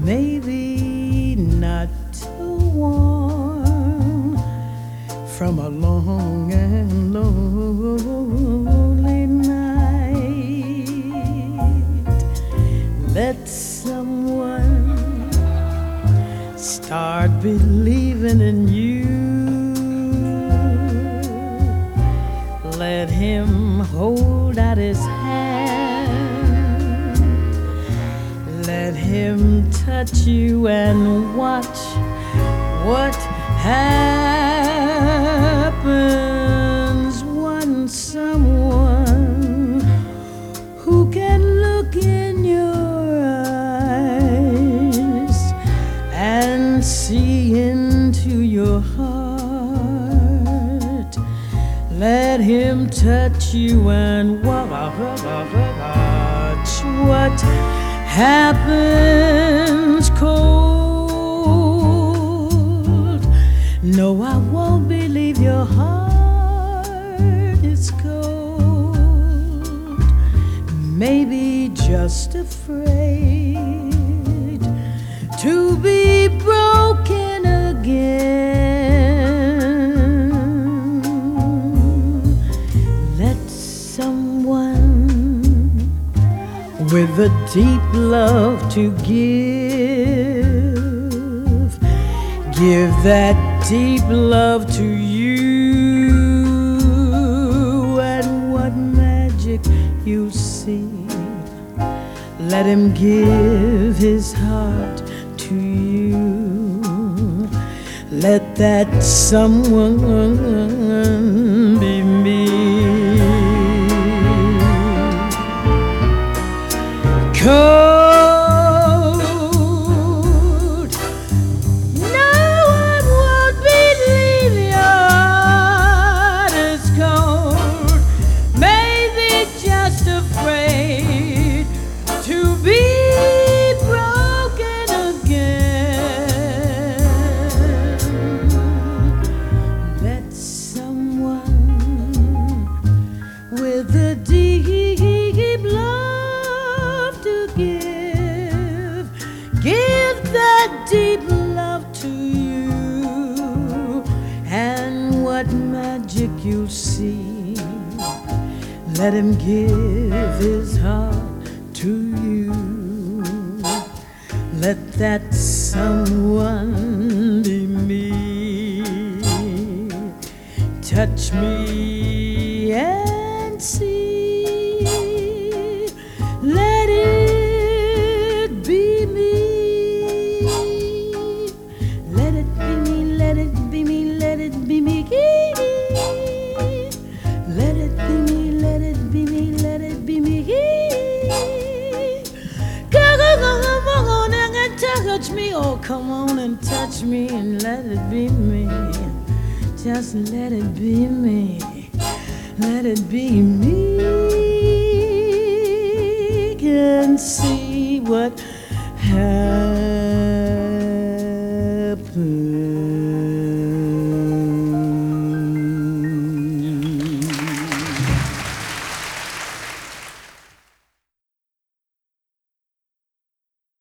maybe not too warm from a long and lonely night. Let someone start believing in you. Let him hold out his hand. Let him touch you and watch what happens. Want someone who can look in your eyes and see into your heart. Let him touch you and watch what happens. Cold, no, I won't believe your heart is cold. Maybe just afraid to be broken again. Let someone with a deep love to give that deep love to you. And what magic you see, let him give his heart to you. Let that someone be me. Cold, no, I won't believe your heart is cold. Maybe just afraid to be broken again. Let someone with a deep love to give that deep love to you. And what magic you see, let him give his heart to you. Let that someone be me. Touch me and see. Let it be me. Let it be me. Let it be me. Let it be me. Let it be me. Let it be me. Let it be me. Come on and touch me. Oh, come on and touch me and let it be me. Just let it be me. Let it be me. Can see what happens.